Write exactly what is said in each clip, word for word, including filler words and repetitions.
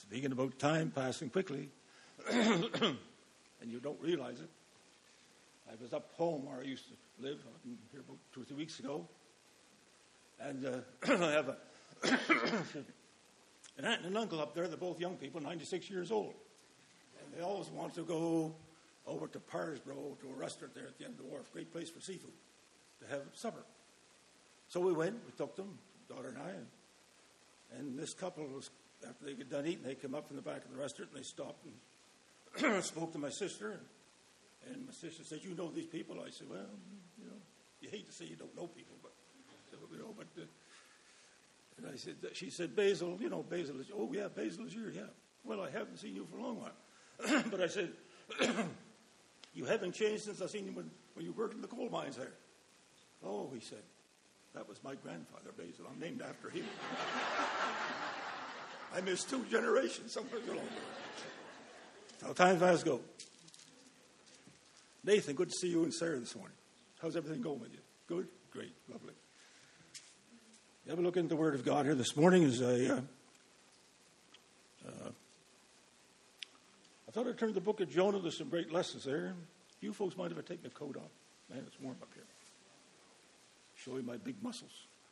Speaking about time passing quickly, and you don't realize it. I was up home where I used to live here about two or three weeks ago, and uh, I have a an aunt and an uncle up there. They're both young people, ninety-six years old, and they always want to go over to Parsbro to a restaurant there at the end of the wharf. Great place for seafood to have supper. So we went. We took them, daughter and I, and, and this couple was. After they got done eating, they came up from the back of the restaurant and they stopped and spoke to my sister. And, and my sister said, "You know these people?" I said, "Well, you know, you hate to say you don't know people, but so, you know." But uh, and I said, she said, "Basil, you know, Basil is." Oh yeah, Basil is here. Yeah. Well, I haven't seen you for a long while, but I said, "You haven't changed since I seen you when, when you worked in the coal mines there." Oh, he said, "That was my grandfather, Basil. I'm named after him." I missed two generations somewhere along there. How time fast go. Nathan, good to see you and Sarah this morning. How's everything going with you? Good? Great. Lovely. You have a look into the Word of God here this morning. As I, uh, uh, I thought I'd turn to the book of Jonah. There's some great lessons there. You folks might have taken the coat off. Man, it's warm up here. Show you my big muscles.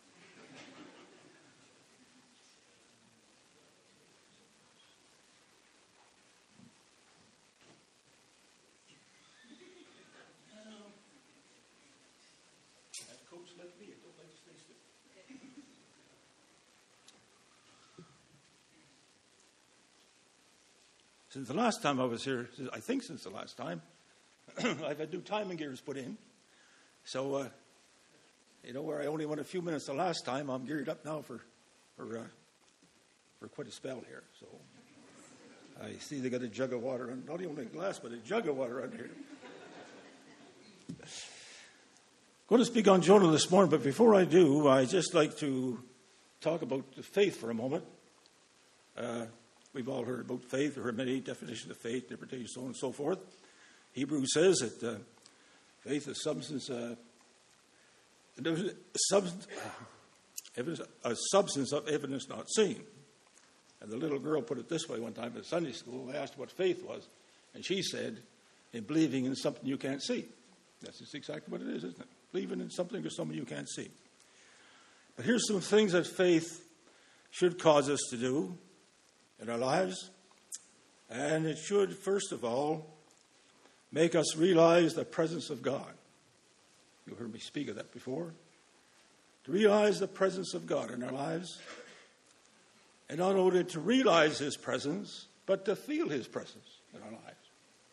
Since the last time I was here, I think since the last time, I've had new timing gears put in. So, uh, you know, where I only went a few minutes the last time, I'm geared up now for for, uh, for quite a spell here. So I see they got a jug of water, and not only a glass, but a jug of water under here. I'm going to speak on Jonah this morning, but before I do, I'd just like to talk about the faith for a moment. Uh, We've all heard about faith, or heard many definitions of faith, interpretations, so on and so forth. Hebrews says that uh, faith is substance, uh, substance, evidence, a substance of evidence not seen. And the little girl put it this way one time at Sunday school. They asked what faith was, and she said, "In believing in something you can't see." That's just exactly what it is, isn't it? Believing in something or someone you can't see. But here's some things that faith should cause us to do in our lives, and it should, first of all, make us realize the presence of God. You heard me speak of that before. To realize the presence of God in our lives, and not only to realize His presence, but to feel His presence in our lives.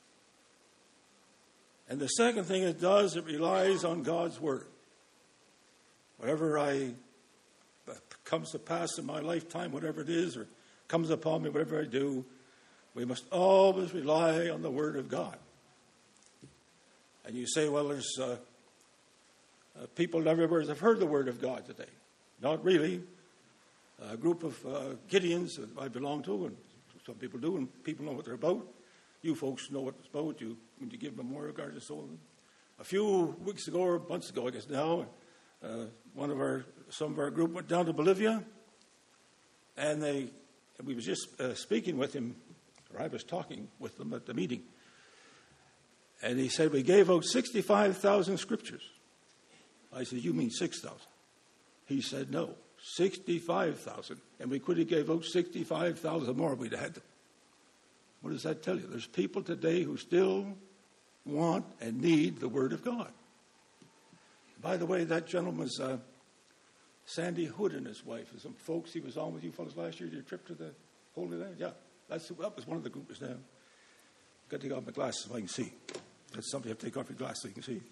And the second thing it does, it relies on God's Word. Whatever I comes to pass in my lifetime, whatever it is, or comes upon me, whatever I do, we must always rely on the Word of God. And you say, well, there's uh, uh, people everywhere that have heard the Word of God today. Not really. A group of uh, Gideons that I belong to, and some people do, and people know what they're about. You folks know what it's about. You, when you give memorial cards and so on. A few weeks ago, or months ago, I guess now, uh, one of our, some of our group went down to Bolivia, and they And we was just uh, speaking with him, or I was talking with them at the meeting. And he said, we gave out sixty-five thousand scriptures. I said, you mean six thousand? He said, no, sixty-five thousand. And we could have gave out sixty-five thousand more if we'd had them. What does that tell you? There's people today who still want and need the Word of God. By the way, that gentleman's... Uh, Sandy Hood and his wife, and some folks he was on with you fellas last year, your trip to the Holy Land. Yeah, that's, that was one of the groups now. Got to take off my glasses so I can see. That's something you have to take off your glasses so you can see.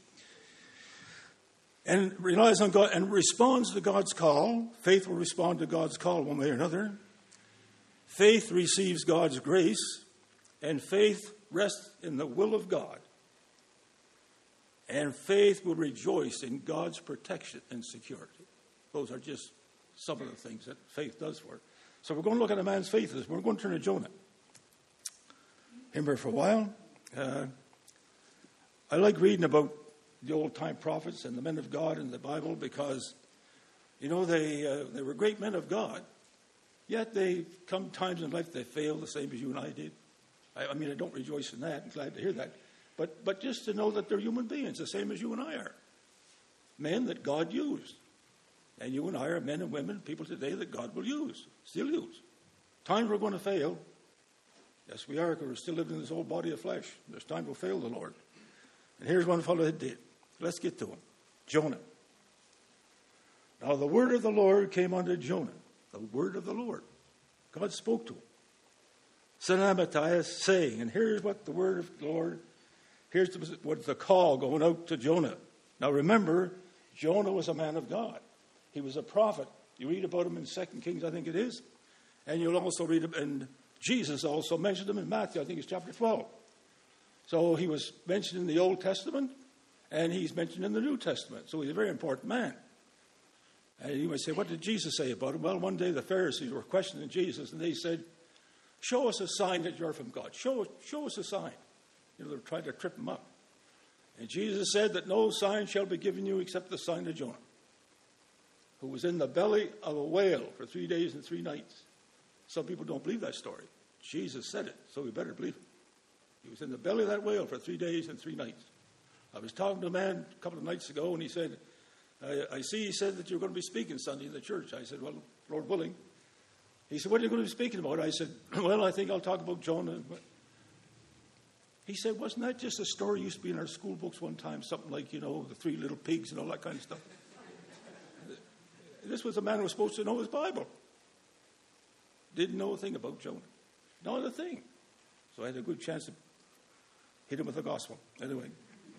And relies on God and responds to God's call. Faith will respond to God's call one way or another. Faith receives God's grace, and faith rests in the will of God. And faith will rejoice in God's protection and security. Those are just some of the things that faith does for it. So we're going to look at a man's faith. We're going to turn to Jonah. Him here for a while. Uh, I like reading about the old-time prophets and the men of God in the Bible because, you know, they uh, they were great men of God, Yet they come times in life they fail the same as you and I did. I, I mean, I don't rejoice in that. I'm glad to hear that. But, but just to know that they're human beings, the same as you and I are. Men that God used. And you and I are men and women, people today that God will use, still use. Times we're going to fail. Yes, we are, because we're still living in this old body of flesh. There's times we'll fail the Lord. And here's one fellow that did. Let's get to him. Jonah. Now the word of the Lord came unto Jonah. The word of the Lord. God spoke to him. Son of Amittai, saying, and here's what the word of the Lord, here's the, what's the call going out to Jonah. Now remember, Jonah was a man of God. He was a prophet. You read about him in Second Kings, I think it is. And you'll also read him, and Jesus also mentioned him in Matthew, I think it's chapter twelve. So he was mentioned in the Old Testament, and he's mentioned in the New Testament. So he's a very important man. And you might say, what did Jesus say about him? Well, one day the Pharisees were questioning Jesus, and they said, show us a sign that you're from God. Show, show us a sign. You know, they were trying to trip him up. And Jesus said that no sign shall be given you except the sign of Jonah, who was in the belly of a whale for three days and three nights. Some people don't believe that story. Jesus said it, so we better believe it. He was in the belly of that whale for three days and three nights. I was talking to a man a couple of nights ago, and he said, I, I see he said that you're going to be speaking Sunday in the church. I said, well, Lord willing. He said, what are you going to be speaking about? I said, well, I think I'll talk about Jonah. He said, wasn't that just a story used to be in our school books one time? Something like, you know, the three little pigs and all that kind of stuff. This was a man who was supposed to know his Bible. Didn't know a thing about Jonah. Not a thing. So I had a good chance to hit him with the gospel. Anyway.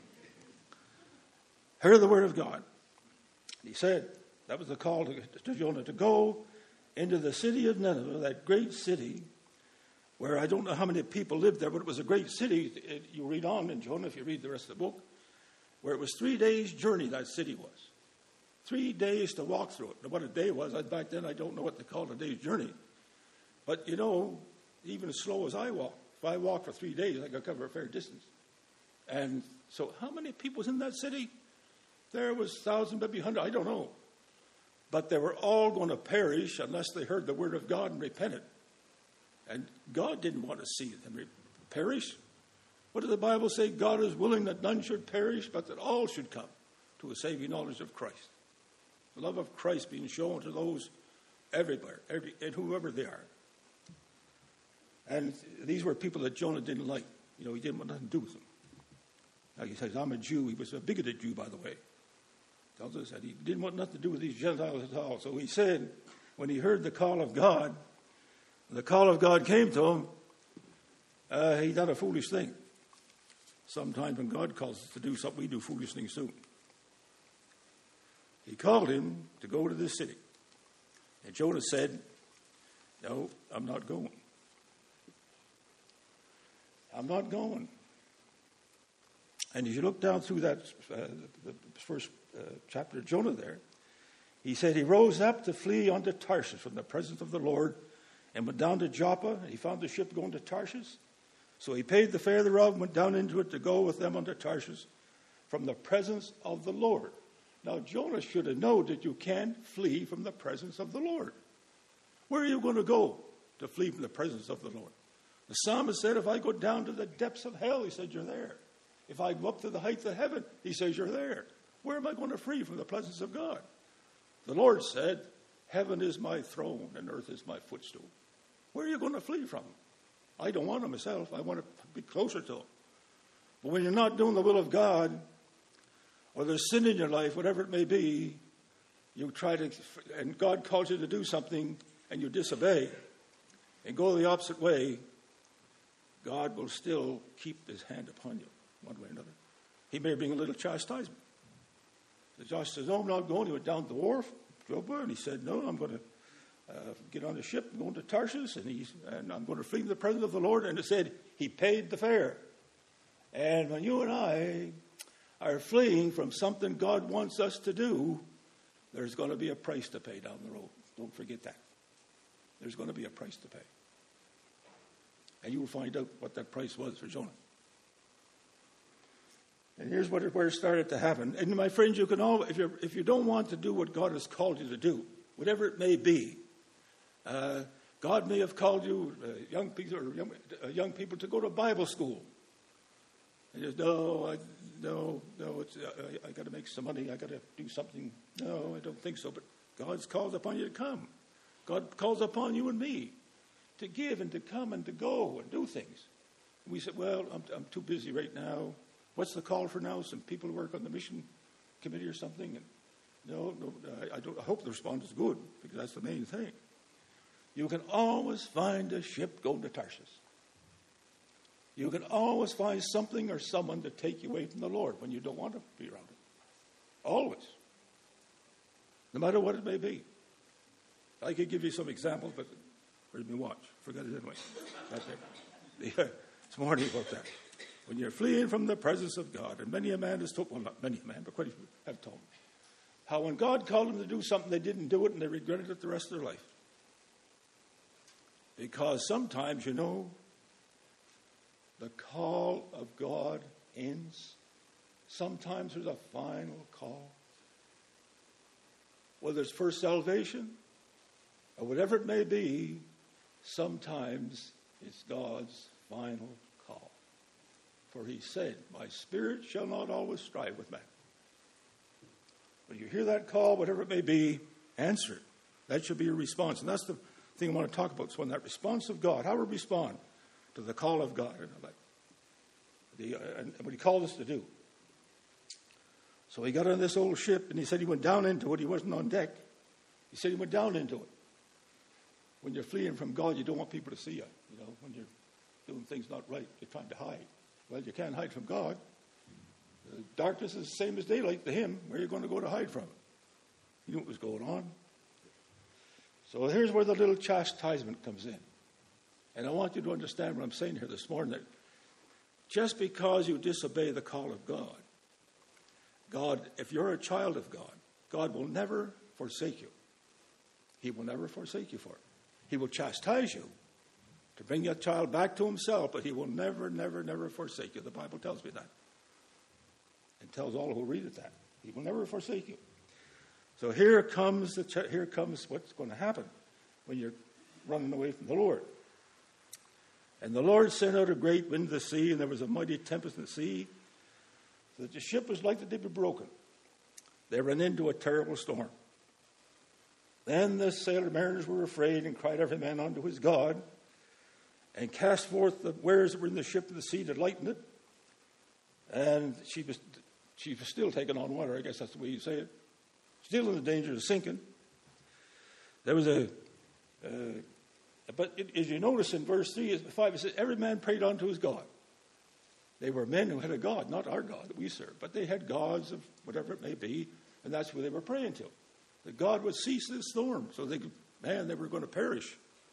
Heard the word of God. He said, that was the call to, to Jonah to go into the city of Nineveh, that great city, where I don't know how many people lived there, but it was a great city. It, you read on in Jonah, if you read the rest of the book, where it was three days' journey, that city was. Three days to walk through it. Now, what a day was, back then I don't know what they called a day's journey. But, you know, even as slow as I walk, if I walk for three days, I could cover a fair distance. And so how many people was in that city? There was a thousand, maybe a hundred, I don't know. But they were all going to perish unless they heard the word of God and repented. And God didn't want to see them perish. What did the Bible say? God is willing that none should perish, but that all should come to a saving knowledge of Christ. The love of Christ being shown to those everywhere, every, and whoever they are. And these were people that Jonah didn't like. You know, he didn't want nothing to do with them. Now he says, I'm a Jew. He was a bigoted Jew, by the way. Tells us that he didn't want nothing to do with these Gentiles at all. So he said, when he heard the call of God, the call of God came to him, uh, he done a foolish thing. Sometimes when God calls us to do something, we do foolish things too. He called him to go to this city. And Jonah said, no, I'm not going. I'm not going. And as you look down through that uh, the first uh, chapter of Jonah there, he said he rose up to flee unto Tarshish from the presence of the Lord and went down to Joppa. And he found the ship going to Tarshish. So he paid the fare thereof and went down into it to go with them unto Tarshish from the presence of the Lord. Now Jonah should have known that you can't flee from the presence of the Lord. Where are you going to go to flee from the presence of the Lord? The psalmist said, if I go down to the depths of hell, he said, you're there. If I go up to the heights of heaven, he says, you're there. Where am I going to flee from the presence of God? The Lord said, heaven is my throne and earth is my footstool. Where are you going to flee from? I don't want him myself. I want to be closer to him. But when you're not doing the will of God, or there's sin in your life, whatever it may be, you try to, and God calls you to do something, and you disobey, and go the opposite way, God will still keep his hand upon you, one way or another. He may bring a little chastisement. So Joshua says, no, I'm not going. He went down to the wharf, and he said, no, I'm going to uh, get on the ship and go to Tarshish, and, he's, and I'm going to flee from the presence of the Lord. And it said, he paid the fare. And when you and I are fleeing from something God wants us to do, there's going to be a price to pay down the road. Don't forget that. There's going to be a price to pay. And you will find out what that price was for Jonah. And here's what it, where it started to happen. And my friends, you can all, if you if you don't want to do what God has called you to do, whatever it may be, uh, God may have called you, uh, young people, or young, uh, young people, to go to Bible school. And you just, no, I, no, no, it's, uh, I, I got to make some money. I got to do something. No, I don't think so. But God's called upon you to come. God calls upon you and me to give and to come and to go and do things. And we said, well, I'm, I'm too busy right now. What's the call for now? Some people work on the mission committee or something. And no, no, I, I, don't, I hope the response is good, because that's the main thing. You can always find a ship going to Tarshish. You can always find something or someone to take you away from the Lord when you don't want to be around it. Always. No matter what it may be. I could give you some examples, but where's my watch? Forgot it anyway. That's it. Yeah, this morning about that. When you're fleeing from the presence of God, and many a man has told, well, not many a man, but quite a few have told me, how when God called them to do something, they didn't do it, and they regretted it the rest of their life. Because sometimes, you know, the call of God ends. Sometimes there's a final call. Whether it's for salvation or whatever it may be, sometimes it's God's final call. For he said, my spirit shall not always strive with man. When you hear that call, whatever it may be, answer it. That should be your response. And that's the thing I want to talk about. So when that response of God, how we respond to the call of God in our life. The, uh, and what he called us to do. So he got on this old ship, and he said he went down into it. He wasn't on deck. He said he went down into it. When you're fleeing from God, you don't want people to see you. You know, when you're doing things not right, you're trying to hide. Well, you can't hide from God. The darkness is the same as daylight to him. Where are you going to go to hide from it? You knew what was going on. So here's where the little chastisement comes in. And I want you to understand what I'm saying here this morning, that just because you disobey the call of God, God, if you're a child of God, God will never forsake you. He will never forsake you for it. He will chastise you to bring your child back to himself, but he will never, never, never forsake you. The Bible tells me that. It tells all who read it that. He will never forsake you. So here comes the ch- here comes what's going to happen when you're running away from the Lord. And the Lord sent out a great wind to the sea, and there was a mighty tempest in the sea, so that the ship was like to be broken. They ran into a terrible storm. Then the sailor mariners were afraid and cried every man unto his God, and cast forth the wares that were in the ship to the sea to lighten it. And she was, she was still taking on water, I guess that's the way you say it. Still in the danger of sinking. There was a... Uh, But it, as you notice in verse three, five, it says, every man prayed unto his God. They were men who had a God, not our God that we serve, but they had gods of whatever it may be, and that's who they were praying to. That God would cease this storm, so they could, man, they were going to perish.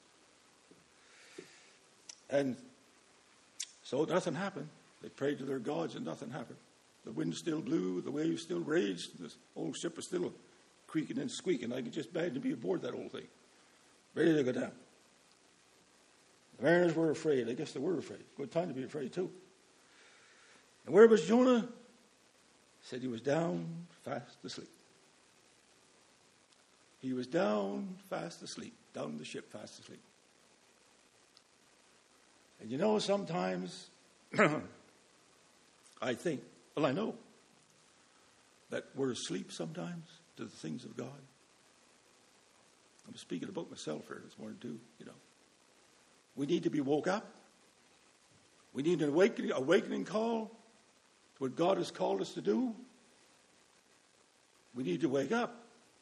And so nothing happened. They prayed to their gods and nothing happened. The wind still blew, the waves still raged, this old ship was still creaking and squeaking. I could just imagine to be aboard that old thing, ready to go down. The mariners were afraid. I guess they were afraid. Good time to be afraid, too. And where was Jonah? He said he was down fast asleep. He was down fast asleep, down in the ship fast asleep. And you know, sometimes I think, well, I know that we're asleep sometimes to the things of God. I'm speaking about myself here this morning, too, you know. We need to be woke up. We need an awakening, awakening call to what God has called us to do. We need to wake up.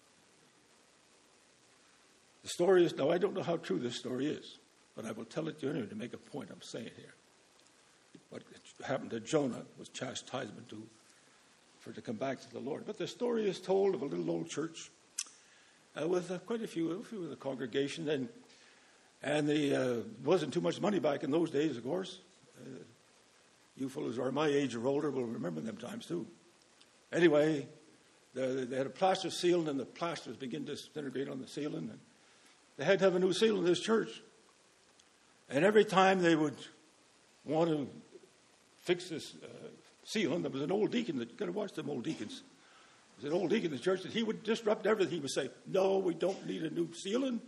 The story is, now I don't know how true this story is, but I will tell it to you anyway to make a point I'm saying here. What happened to Jonah was chastisement to, for to come back to the Lord. But the story is told of a little old church uh, with uh, quite a few, a few of the congregation, and And there uh, wasn't too much money back in those days, of course. Uh, you fellows are my age or older will remember them times, too. Anyway, the, they had a plaster ceiling, and the plaster was beginning to disintegrate on the ceiling. And they had to have a new ceiling in this church. And every time they would want to fix this uh, ceiling, there was an old deacon that, you got to watch them old deacons. There was an old deacon in the church that he would disrupt everything. He would say, no, we don't need a new ceiling.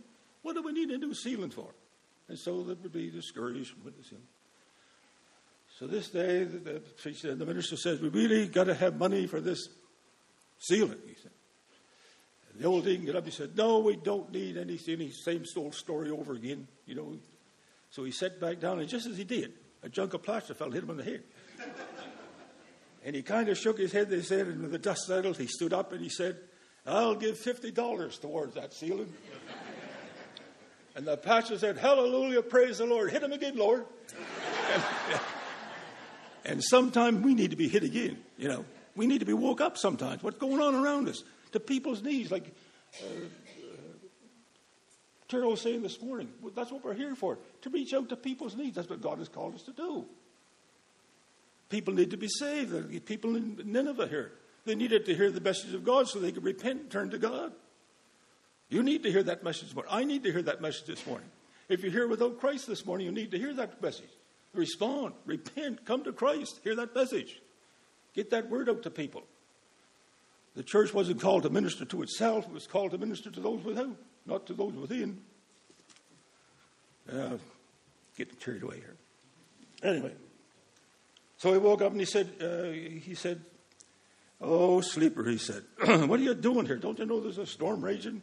What do we need a new ceiling for? And so they would be discouraged with the ceiling. So this day, the, the, the minister says, we really got to have money for this ceiling, he said. And the old deacon got up, he said, no, we don't need any ceiling. Same old story over again, you know. So he sat back down, and just as he did, a chunk of plaster fell and hit him on the head. And he kind of shook his head, they said, and when the dust settled, he stood up and he said, I'll give fifty dollars towards that ceiling. And the pastor said, hallelujah, praise the Lord. Hit him again, Lord. and, and sometimes we need to be hit again, you know. We need to be woke up sometimes. What's going on around us? To people's needs, like uh, uh, Terrell was saying this morning. That's what we're here for, to reach out to people's needs. That's what God has called us to do. People need to be saved. People in Nineveh here, they needed to hear the message of God so they could repent and turn to God. You need to hear that message this morning. I need to hear that message this morning. If you're here without Christ this morning, you need to hear that message. Respond, repent, come to Christ, hear that message. Get that word out to people. The church wasn't called to minister to itself. It was called to minister to those without, not to those within. Uh, getting carried away here. Anyway, so he woke up and he said, uh, he said, oh, sleeper, he said, what are you doing here? Don't you know there's a storm raging?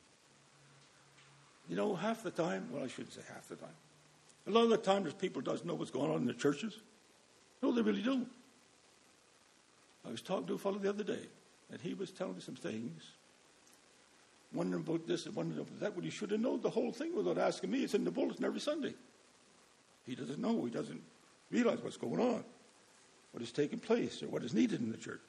You know, half the time, well, I shouldn't say half the time. A lot of the time, there's people who doesn't know what's going on in the churches. No, they really don't. I was talking to a fellow the other day, and he was telling me some things, wondering about this and wondering about that. Well, he should have known the whole thing without asking me. It's in the bulletin every Sunday. He doesn't know. He doesn't realize what's going on, what is taking place, or what is needed in the church.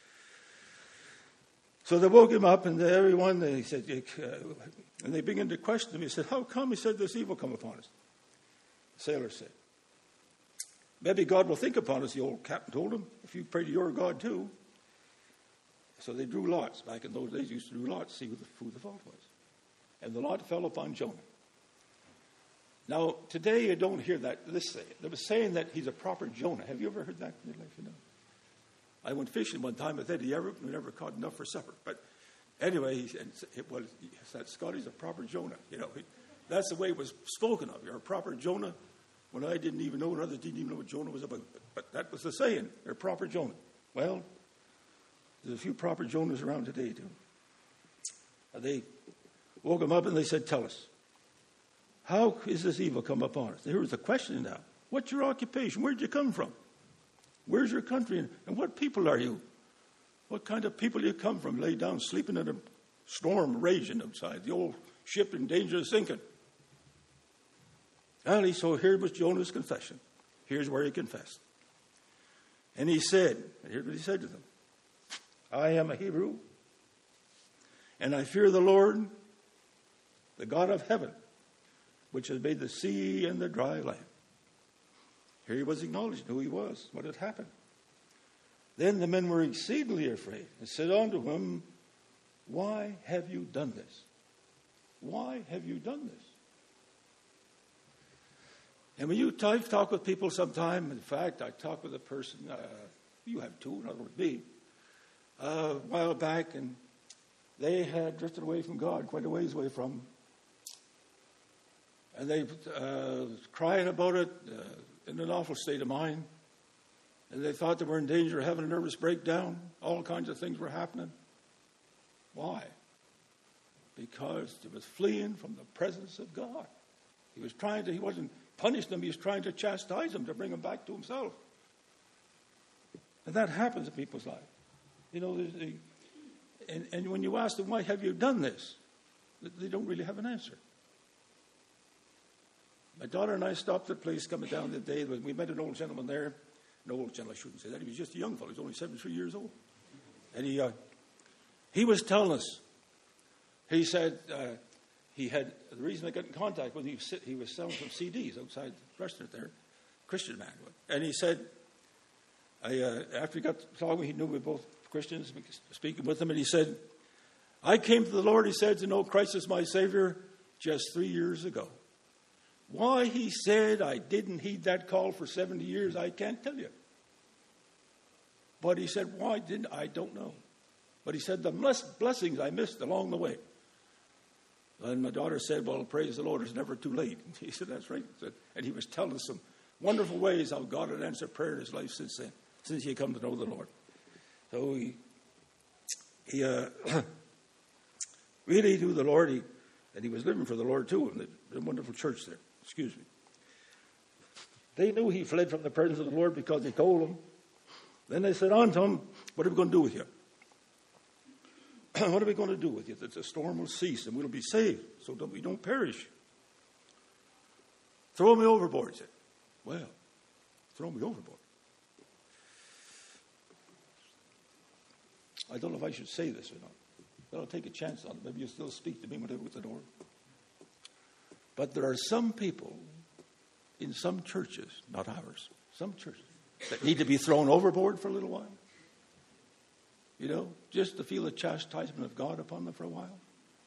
So they woke him up, and everyone, they said, uh, and they began to question him. He said, how come? He said, this evil come upon us. The sailor said, maybe God will think upon us, the old captain told him, if you pray to your God too. So they drew lots. Back in those days, you used to do lots to see who the, who the fault was. And the lot fell upon Jonah. Now, today you don't hear that. This they were saying that he's a proper Jonah. Have you ever heard that in your life? You know? I went fishing one time with Eddie Everett. We never caught enough for supper. But anyway, he said, it was, he said, Scotty's a proper Jonah. You know, he, that's the way it was spoken of. You're a proper Jonah. When I didn't even know, and others didn't even know what Jonah was about. But, but that was the saying. You're a proper Jonah. Well, there's a few proper Jonahs around today, too. And they woke him up and they said, tell us, how is this evil come upon us? Here was the question now. What's your occupation? Where'd you come from? Where's your country? And what people are you? What kind of people do you come from? Lay down sleeping in a storm raging outside. The old ship in danger of sinking. And so here was Jonah's confession. Here's where he confessed. And he said, and here's what he said to them. I am a Hebrew, and I fear the Lord, the God of heaven, which has made the sea and the dry land. Here he was acknowledging who he was, what had happened. Then the men were exceedingly afraid and said unto him, why have you done this? Why have you done this? And when you talk, talk with people sometime, in fact, I talked with a person, uh, you have two, in other words, me, uh, a while back, and they had drifted away from God, quite a ways away from him. And they uh, crying about it, uh, in an awful state of mind. And they thought they were in danger of having a nervous breakdown. All kinds of things were happening. Why? Because he was fleeing from the presence of God. He was trying to, he wasn't punishing them, he was trying to chastise them to bring them back to himself. And that happens in people's lives. You know, the, and, and when you ask them, why have you done this? They don't really have an answer. My daughter and I stopped at a place coming down the day. We met an old gentleman there. An old gentleman, I shouldn't say that. He was just a young fellow. He was only seventy-three years old. And he uh, he was telling us, he said uh, he had, the reason I got in contact with him, he was, he was selling some C Ds outside the restaurant there, Christian man. And he said, I, uh, after he got talking, he knew we were both Christians, speaking with him, and he said, I came to the Lord, he said, to know Christ as my Savior just three years ago. Why, he said, I didn't heed that call for seventy years, I can't tell you. But he said, why didn't I? don't know. But he said, the blessings I missed along the way. And my daughter said, well, praise the Lord, it's never too late. He said, that's right. And he was telling us some wonderful ways how God had answered prayer in his life since then, since he had come to know the Lord. So he, he uh, really knew the Lord, he, and he was living for the Lord too, in the wonderful church there. Excuse me. They knew he fled from the presence of the Lord because he told them. Then they said on to him, what are we going to do with you? What are we going to do with you? That the storm will cease and we'll be saved so that we don't perish. Throw me overboard, he said. Well, throw me overboard. I don't know if I should say this or not. But I'll take a chance on it. Maybe you'll still speak to me when I go to the door. But there are some people in some churches, not ours, some churches, that need to be thrown overboard for a little while. You know, just to feel the chastisement of God upon them for a while.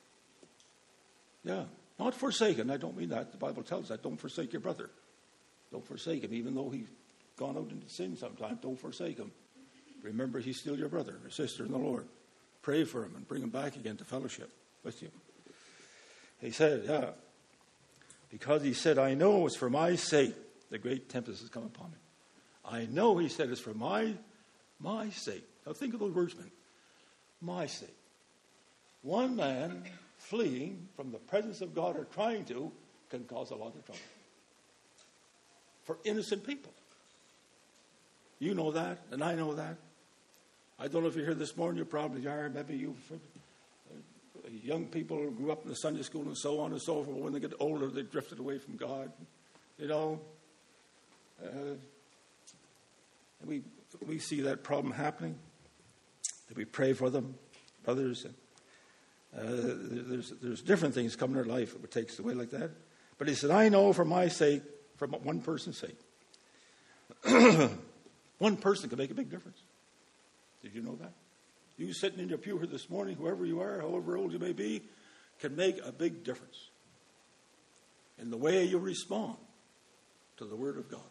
Yeah, not forsaken. I don't mean that. The Bible tells that. Don't forsake your brother. Don't forsake him, even though he's gone out into sin sometimes. Don't forsake him. Remember, he's still your brother or sister in the Lord. Pray for him and bring him back again to fellowship with you. He said, yeah, because he said, I know it's for my sake the great tempest has come upon me. I know, he said, it's for my, my sake. Now think of those words, man. My sake. One man fleeing from the presence of God or trying to can cause a lot of trouble. For innocent people. You know that, and I know that. I don't know if you're here this morning, you probably are. Maybe you, uh, young people who grew up in the Sunday school and so on and so forth. When they get older, they drifted away from God. You know, uh, we we see that problem happening. That we pray for them, brothers. And, uh, there's there's different things come in their life that takes away like that. But he said, I know for my sake, for one person's sake. One person can make a big difference. Did you know that? You sitting in your pew here this morning, whoever you are, however old you may be, can make a big difference in the way you respond to the Word of God.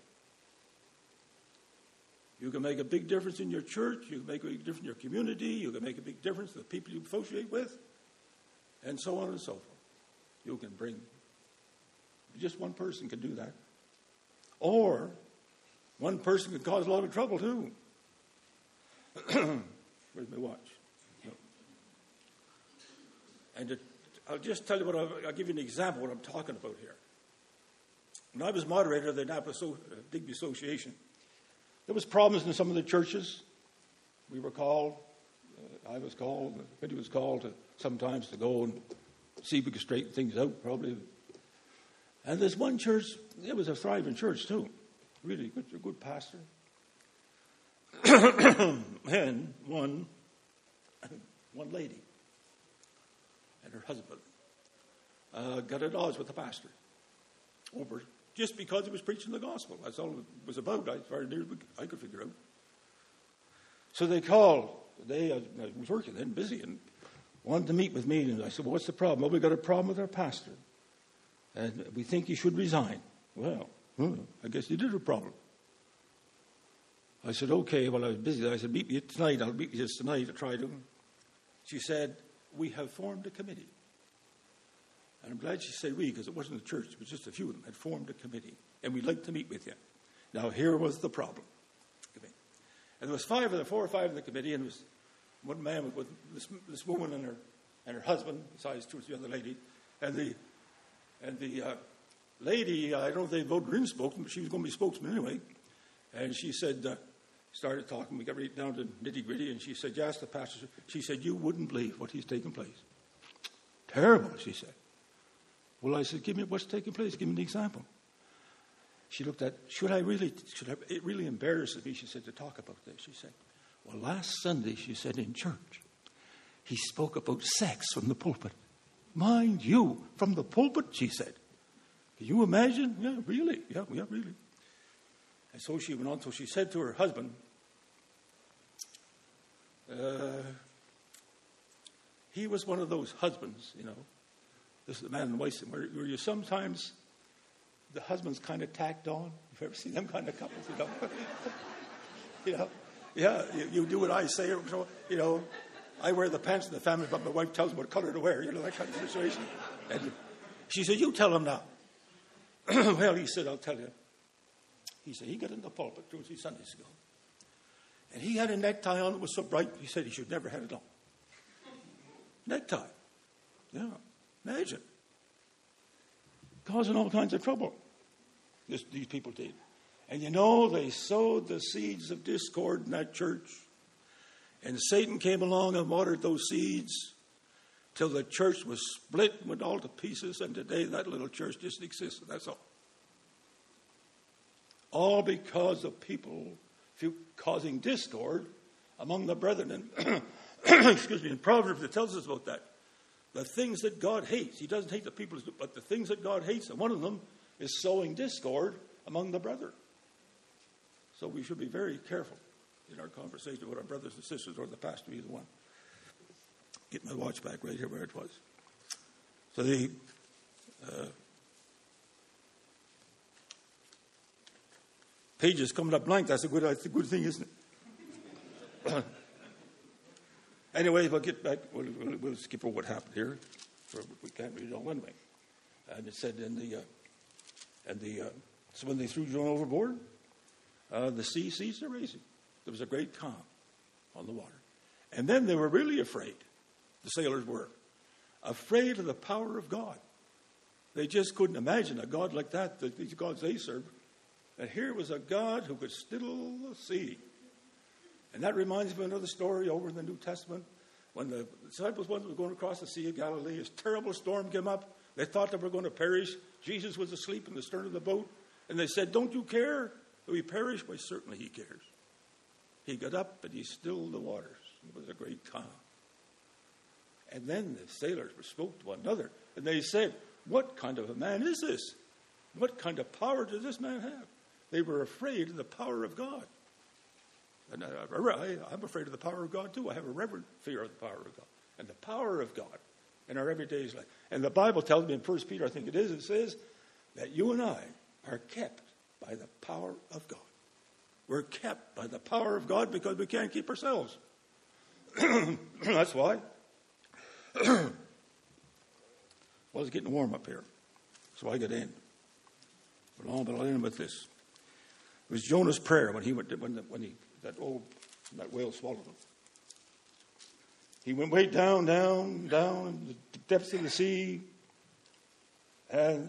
You can make a big difference in your church. You can make a big difference in your community. You can make a big difference in the people you associate with, and so on and so forth. You can bring, just one person can do that. Or one person can cause a lot of trouble too. Where's my watch? No. And to, I'll just tell you what, I'll, I'll give you an example of what I'm talking about here. When I was moderator of the Annapolis Digby Association, there was problems in some of the churches. We were called, uh, I was called, the committee was called to, sometimes to go and see if we could straighten things out, probably. And there's one church, it was a thriving church too. Really good, a good pastor. And one, one lady and her husband uh, got at odds with the pastor over just because he was preaching the gospel. That's all it was about, as far as I could figure out. So they called. They, I was working then, busy, and wanted to meet with me. And I said, well, what's the problem? Well, we got a problem with our pastor, and we think he should resign. Well, hmm, I guess you did have a problem. I said, okay, well, I was busy. I said, meet me tonight. I'll meet you just tonight to try to. She said, we have formed a committee. And I'm glad she said we, because it wasn't the church. It was just a few of them had formed a committee. And we'd like to meet with you. Now, here was the problem. And there was five of the, four or five in the committee, and there was one man with this, this woman and her and her husband, besides two or three other ladies. And the, and the uh, lady, I don't know if they voted her in spokesman, but she was going to be spokesman anyway. And she said, uh, started talking, we got right down to nitty-gritty, and she said, yes, the pastor, she said, you wouldn't believe what is taking place. Terrible, she said. Well, I said, give me what's taking place, give me an example. She looked at, should I really, should I, it really embarrasses me, she said, to talk about this. She said, well, last Sunday, she said, in church, he spoke about sex from the pulpit. Mind you, from the pulpit, she said. Can you imagine? Yeah, really, yeah, yeah, really. And so she went on, so she said to her husband, uh, he was one of those husbands, you know, this is the man and wife, where, where you sometimes, the husband's kind of tacked on. You've ever seen them kind of couples, you know? You know, yeah, you, you do what I say, or so, you know, I wear the pants in the family, but my wife tells me what color to wear, you know, that kind of situation. And she said, you tell him now. Well, he said, I'll tell you. He said, he got in the pulpit Tuesday, Sunday school. And he had a necktie on that was so bright, he said he should never have it on. Necktie. Yeah. Imagine. Causing all kinds of trouble. This, these people did. And you know, they sowed the seeds of discord in that church. And Satan came along and watered those seeds till the church was split and went all to pieces. And today that little church just exists. That's all. All because of people causing discord among the brethren. And excuse me, in Proverbs it tells us about that. The things that God hates. He doesn't hate the people, but the things that God hates. And one of them is sowing discord among the brethren. So we should be very careful in our conversation with our brothers and sisters, or the pastor, either one. Get my watch back right here where it was. So the uh, page is coming up blank. That's a good, that's a good thing, isn't it? Anyway, we'll get back. We'll, we'll, we'll skip over what happened here. For, we can't read it all anyway. And it said in the, uh, and the, uh, so when they threw Jonah overboard, uh, the sea ceased their racing. There was a great calm on the water. And then they were really afraid. The sailors were afraid of the power of God. They just couldn't imagine a God like that, the, these gods they served. And here was a God who could still the sea. And that reminds me of another story over in the New Testament. When the disciples were going across the Sea of Galilee, a terrible storm came up. They thought they were going to perish. Jesus was asleep in the stern of the boat. And they said, don't you care that we perish? Well, certainly he cares. He got up and he stilled the waters. It was a great calm. And then the sailors spoke to one another. And they said, what kind of a man is this? What kind of power does this man have? They were afraid of the power of God. And I, I'm afraid of the power of God too. I have a reverent fear of the power of God. And the power of God in our everyday life. And the Bible tells me in First Peter, I think it is, it says that you and I are kept by the power of God. We're kept by the power of God because we can't keep ourselves. That's why. Well, it's getting warm up here. So I got in. But I'll, but I'll end with this. It was Jonah's prayer when he went to, when, the, when he that old that whale swallowed him. He went way down, down, down in the depths of the sea, and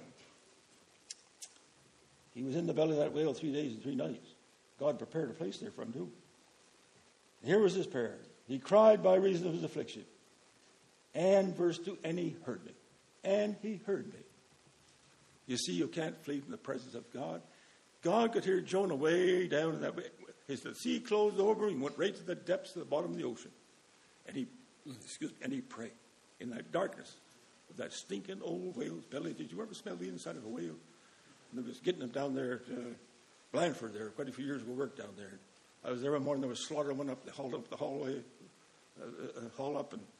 he was in the belly of that whale three days and three nights. God prepared a place there for him too. And here was his prayer. He cried by reason of his affliction. And verse two, and he heard me. And he heard me. You see, you can't flee from the presence of God. God could hear Jonah way down in that way. As the sea closed over, he went right to the depths of the bottom of the ocean. And he, excuse me, and he prayed in that darkness of that stinking old whale's belly. Did you ever smell the inside of a whale? And I was getting them down there at uh, Blandford there quite a few years ago, worked down there. I was there one morning, there was slaughter, went up, they hauled up the hallway, uh, uh, haul up and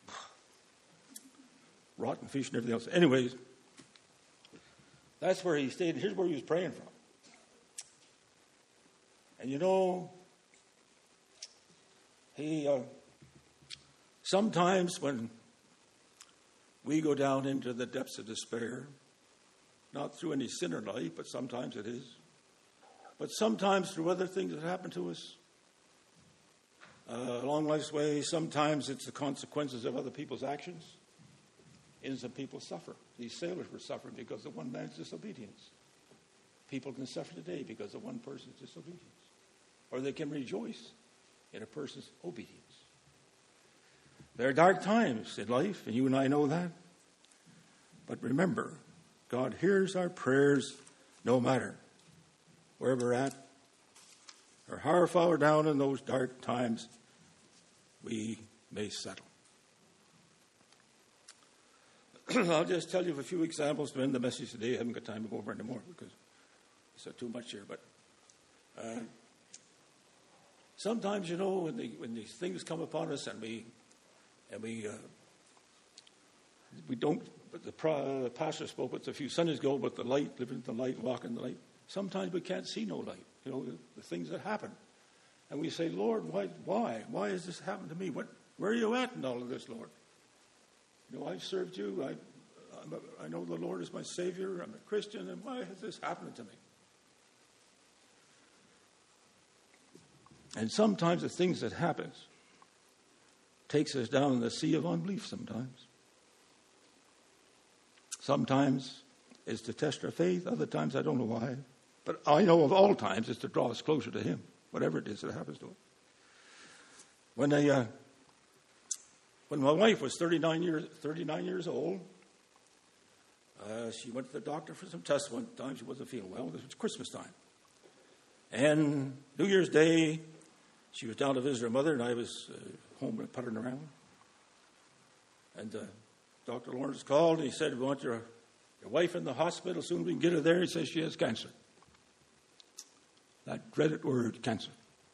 rotten fish and everything else. Anyways, that's where he stayed. Here's where he was praying from. And you know, he uh, sometimes when we go down into the depths of despair, not through any sin or life, but sometimes it is, but sometimes through other things that happen to us uh, along life's way, sometimes it's the consequences of other people's actions. Innocent people suffer. These sailors were suffering because of one man's disobedience. People can suffer today because of one person's disobedience. Or they can rejoice in a person's obedience. There are dark times in life, and you and I know that. But remember, God hears our prayers no matter where we're at or how far down in those dark times we may settle. I'll just tell you a few examples to end the message today. I haven't got time to go over anymore because it's too much here. But uh, sometimes, you know, when, the, when these things come upon us and we and we uh, we don't. But the, pro, the pastor spoke with a few Sundays ago about the light, living in the light, walking in the light. Sometimes we can't see no light. You know, the, the things that happen, and we say, Lord, why, why, why has this happened to me? What, where are you at in all of this, Lord? You know, I've served you. I, I'm a, I know the Lord is my Savior. I'm a Christian, and why has this happened to me? And sometimes the things that happens takes us down in the sea of unbelief sometimes. Sometimes it's to test our faith. Other times I don't know why. But I know of all times it's to draw us closer to Him, whatever it is that happens to us. When I, uh, when my wife was thirty-nine years, thirty-nine years old, uh, she went to the doctor for some tests one time. She wasn't feeling well. This was Christmas time. And New Year's Day, she was down to visit her mother, and I was uh, home puttering around. And uh, Doctor Lawrence called, and he said, we want your, your wife in the hospital. As soon as we can get her there, he says she has cancer. That dreaded word, cancer.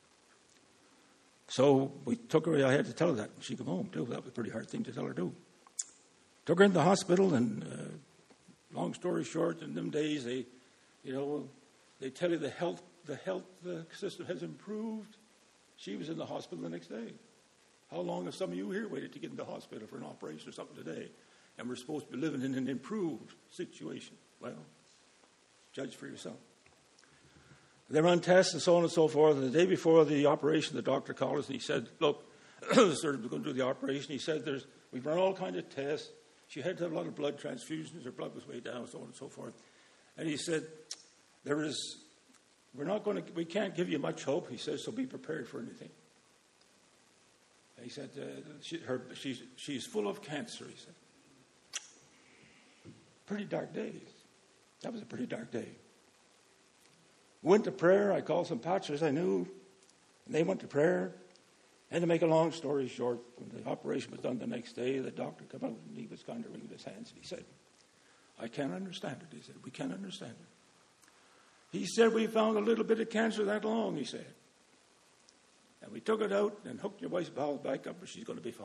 So we took her, I had to tell her that. She came home, too. That was a pretty hard thing to tell her, too. Took her in the hospital, and uh, long story short, in them days, they, you know, they tell you the health, the health uh, system has improved. She was in the hospital the next day. How long have some of you here waited to get in the hospital for an operation or something today? And we're supposed to be living in an improved situation. Well, judge for yourself. They run tests and so on and so forth. And the day before the operation, the doctor called us and he said, look, the surgeon was going to do the operation. He said, "There's we've run all kinds of tests. She had to have a lot of blood transfusions. Her blood was way down, so on and so forth." And he said, there is, we're not going to, we can't give you much hope. He says, so be prepared for anything. And he said, uh, she, her, she's, she's full of cancer, he said. Pretty dark days. That was a pretty dark day. Went to prayer. I called some pastors I knew, and they went to prayer. And to make a long story short, when the operation was done the next day, the doctor came out, and he was kind of wringing his hands, and he said, I can't understand it. He said, we can't understand it. He said, we found a little bit of cancer that long, he said. And we took it out and hooked your wife's bowels back up, and she's going to be fine.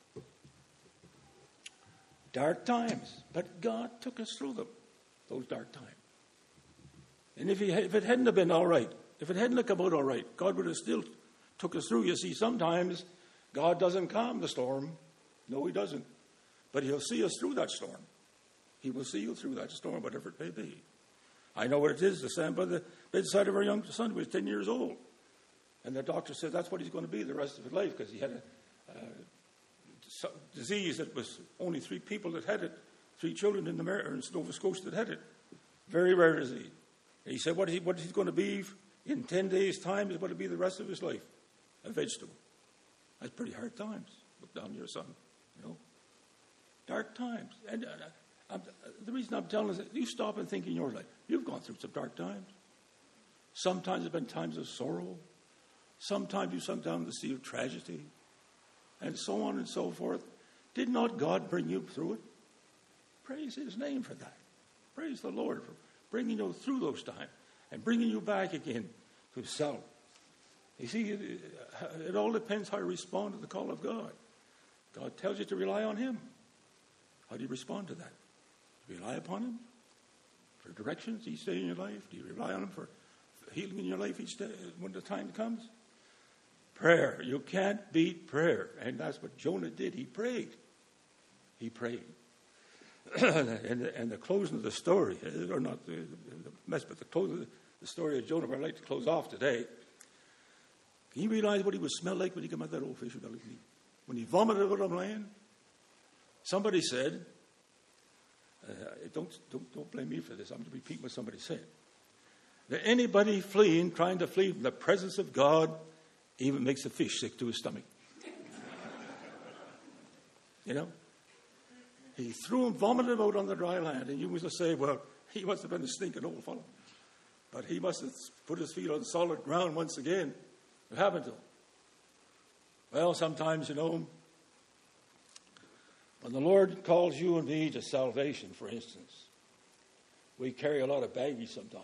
Dark times, but God took us through them, those dark times. And if, he, if it hadn't have been all right, if it hadn't have come out all right, God would have still took us through. You see, sometimes God doesn't calm the storm. No, he doesn't. But he'll see us through that storm. He will see you through that storm, whatever it may be. I know what it is to stand by the bedside of our young son who was ten years old. And the doctor said that's what he's going to be the rest of his life, because he had a uh, disease that was only three people that had it, three children in, the Mer- in Nova Scotia that had it. Very rare disease. And he said what, he, what he's going to be in ten days' time is going to be the rest of his life. A vegetable. That's pretty hard times. Look down your son, you know. Dark times. And uh, I'm, uh, the reason I'm telling is that you stop and think in your life. You've gone through some dark times. Sometimes it's been times of sorrow. Sometimes you sunk down in the sea of tragedy. And so on and so forth. Did not God bring you through it? Praise his name for that. Praise the Lord for bringing you through those times and bringing you back again to himself. You see, it, it all depends how you respond to the call of God. God tells you to rely on him. How do you respond to that? Do you rely upon him for directions each day in your life? Do you rely on him for healing in your life each day when the time comes? Prayer. You can't beat prayer. And that's what Jonah did. He prayed. He prayed. and, and the closing of the story, or not the, the mess, but the close of the story of Jonah, where I'd like to close off today. Can you realize what he would smell like when he came out of that old fish belly? When he vomited out on land? Somebody said, uh, don't, don't, don't blame me for this, I'm going to repeat what somebody said. That anybody fleeing, trying to flee from the presence of God, even makes a fish sick to his stomach. You know? He threw him, vomited him out on the dry land, and you must say, well, he must have been a stinking old fellow. But he must have put his feet on solid ground once again. What happened to him? Well, sometimes, you know, when the Lord calls you and me to salvation, for instance, we carry a lot of baggage sometimes.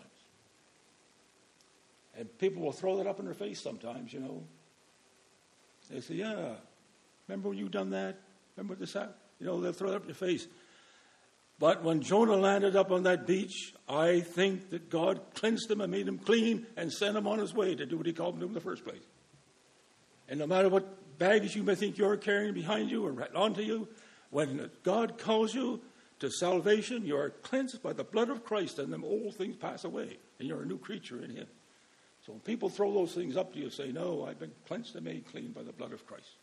And people will throw that up in their face sometimes, you know. They say, yeah, remember when you done that? Remember this happened? You know, they'll throw it up in your face. But when Jonah landed up on that beach, I think that God cleansed him and made him clean and sent him on his way to do what he called him to do in the first place. And no matter what baggage you may think you're carrying behind you or onto you, when God calls you to salvation, you are cleansed by the blood of Christ, and them old things pass away, and you're a new creature in him. So when people throw those things up to you, say, no, I've been cleansed and made clean by the blood of Christ.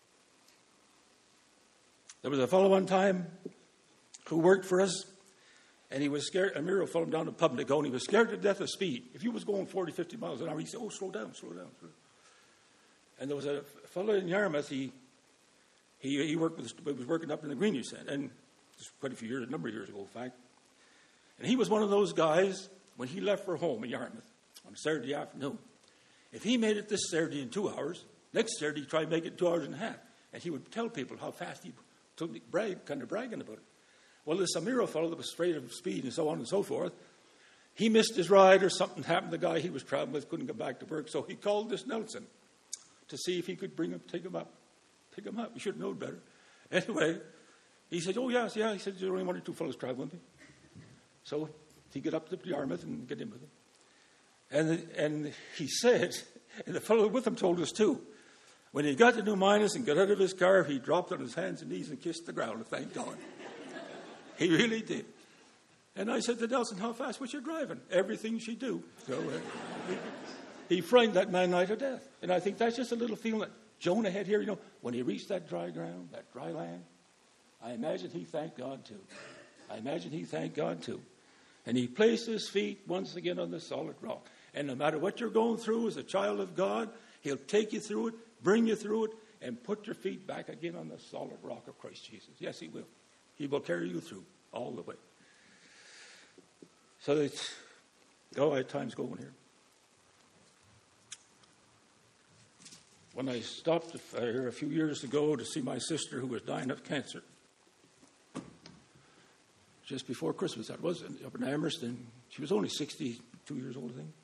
There was a fellow one time who worked for us, and he was scared. A Miro fell him down to Pubnico, and he was scared to death of speed. If he was going forty, fifty miles an hour, he'd say, oh, slow down, slow down. Slow down. And there was a fellow in Yarmouth, he he, he worked with, he was working up in the Greenwich Center, and just quite a few years, a number of years ago, in fact. And he was one of those guys, when he left for home in Yarmouth on Saturday afternoon, if he made it this Saturday in two hours, next Saturday he'd try to make it in two hours and a half. And he would tell people how fast he took, brag, kind of bragging about it. Well, this Amiro fellow that was afraid of speed and so on and so forth, he missed his ride or something happened. The guy he was traveling with couldn't go back to work, so he called this Nelson to see if he could bring him, take him up. Pick him up. You should have known better. Anyway, he said, oh, yes, yeah. He said, there's only one or two fellows traveling with me. So he got up to Yarmouth and get in with him. And, and he said, and the fellow with him told us too, when he got to New Minas and got out of his car, he dropped on his hands and knees and kissed the ground and thanked God. He really did. And I said to Nelson, how fast was you driving? Everything she do. So uh, he, he frightened that man nigh to death. And I think that's just a little feeling that Jonah had here. You know, when he reached that dry ground, that dry land, I imagine he thanked God too. I imagine he thanked God too. And he placed his feet once again on the solid rock. And no matter what you're going through as a child of God, he'll take you through it, bring you through it, and put your feet back again on the solid rock of Christ Jesus. Yes, he will. He will carry you through all the way. So it's, oh, I had time's going here. When I stopped here a few years ago to see my sister who was dying of cancer, just before Christmas, that was up in Amherst, and she was only sixty-two years old, I think.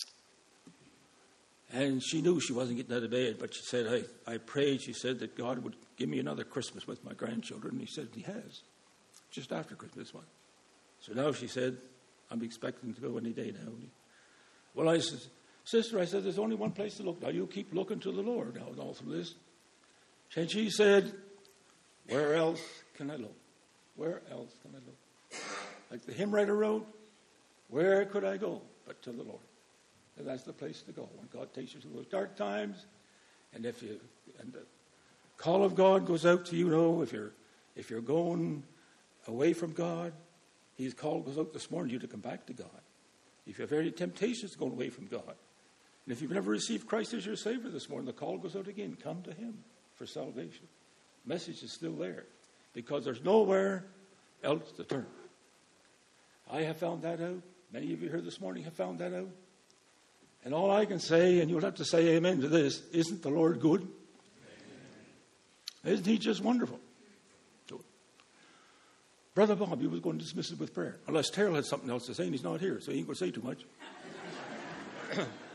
And she knew she wasn't getting out of bed, but she said, hey, I prayed, she said, that God would give me another Christmas with my grandchildren. And he said, he has, just after Christmas one. So now she said, I'm expecting to go any day now. Well, I said, sister, I said, there's only one place to look. Now, you keep looking to the Lord now and all through this. And she said, where else can I look? Where else can I look? Like the hymn writer wrote, where could I go but to the Lord? And that's the place to go when God takes you through those dark times. And if you, and the call of God goes out to you, you know, if you're, if you're going away from God, His call goes out this morning, you to come back to God. If you have any temptations going away from God, and if you've never received Christ as your Savior this morning, the call goes out again. Come to Him for salvation. The message is still there because there's nowhere else to turn. I have found that out. Many of you here this morning have found that out. And all I can say, and you'll have to say amen to this, isn't the Lord good? Amen. Isn't He just wonderful? So, Brother Bob, he was going to dismiss it with prayer. Unless Terrell had something else to say, and he's not here, so he ain't going to say too much.